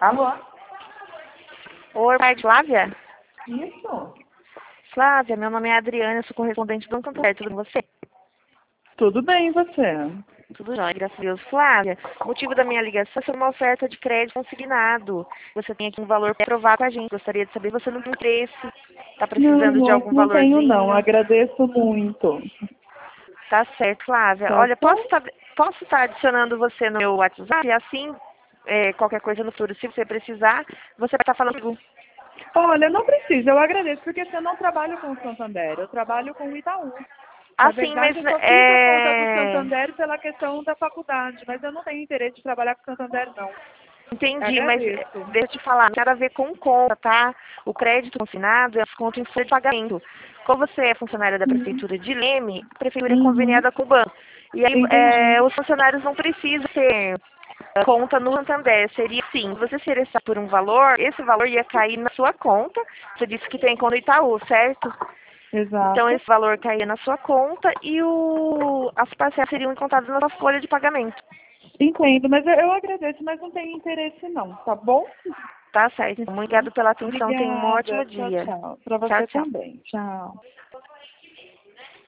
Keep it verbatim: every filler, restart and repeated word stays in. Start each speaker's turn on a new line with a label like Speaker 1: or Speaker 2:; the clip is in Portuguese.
Speaker 1: Alô?
Speaker 2: Oi, pai de Flávia?
Speaker 1: Isso?
Speaker 2: Flávia, meu nome é Adriana, eu sou correspondente do Santander, tudo com você?
Speaker 1: Tudo bem, e você?
Speaker 2: Tudo jóia, graças a Deus. Flávia, o motivo da minha ligação é sobre uma oferta de crédito consignado. Você tem aqui um valor para provar com a gente. Gostaria de saber se você não tem interesse. Está
Speaker 1: Não,
Speaker 2: precisando de
Speaker 1: moço,
Speaker 2: algum
Speaker 1: não tenho não.
Speaker 2: valorzinho?
Speaker 1: Agradeço muito.
Speaker 2: Tá certo, Flávia.
Speaker 1: Tá
Speaker 2: Olha, posso
Speaker 1: bom?
Speaker 2: estar posso estar adicionando você no meu WhatsApp? E assim, é, qualquer coisa no futuro, se você precisar, você vai estar falando comigo.
Speaker 1: Olha, não precisa, eu agradeço, porque eu não trabalho com o Santander, eu trabalho com o Itaú. Na
Speaker 2: Assim, mas
Speaker 1: verdade, eu só fiz a conta do
Speaker 2: é...
Speaker 1: Santander pela questão da faculdade, mas eu não tenho interesse de trabalhar com o Santander, não.
Speaker 2: Entendi, mas eh,
Speaker 1: Agradeço.
Speaker 2: deixa eu te falar, não tem nada a ver com conta, tá? O crédito consignado é desconto em folha de pagamento. Como você é funcionária da
Speaker 1: Uhum.
Speaker 2: Prefeitura de Leme, a Prefeitura é
Speaker 1: Uhum.
Speaker 2: conveniada com o banco. E aí
Speaker 1: Entendi.
Speaker 2: eh, os funcionários não precisam ter eh, conta no Santander. Seria assim, você se interessar por um valor, esse valor ia cair na sua conta. Você disse que tem conta no Itaú, certo? Então
Speaker 1: Exato.
Speaker 2: esse valor caía na sua conta e o, as parcelas seriam contadas na sua folha de pagamento.
Speaker 1: Entendo, mas eu, eu agradeço, mas não tenho interesse não, tá bom?
Speaker 2: Tá certo. Muito obrigada pela atenção. Tenha um ótimo
Speaker 1: Obrigada. Tchau,
Speaker 2: dia.
Speaker 1: tchau. Para
Speaker 2: Tchau,
Speaker 1: você
Speaker 2: tchau.
Speaker 1: também. Tchau.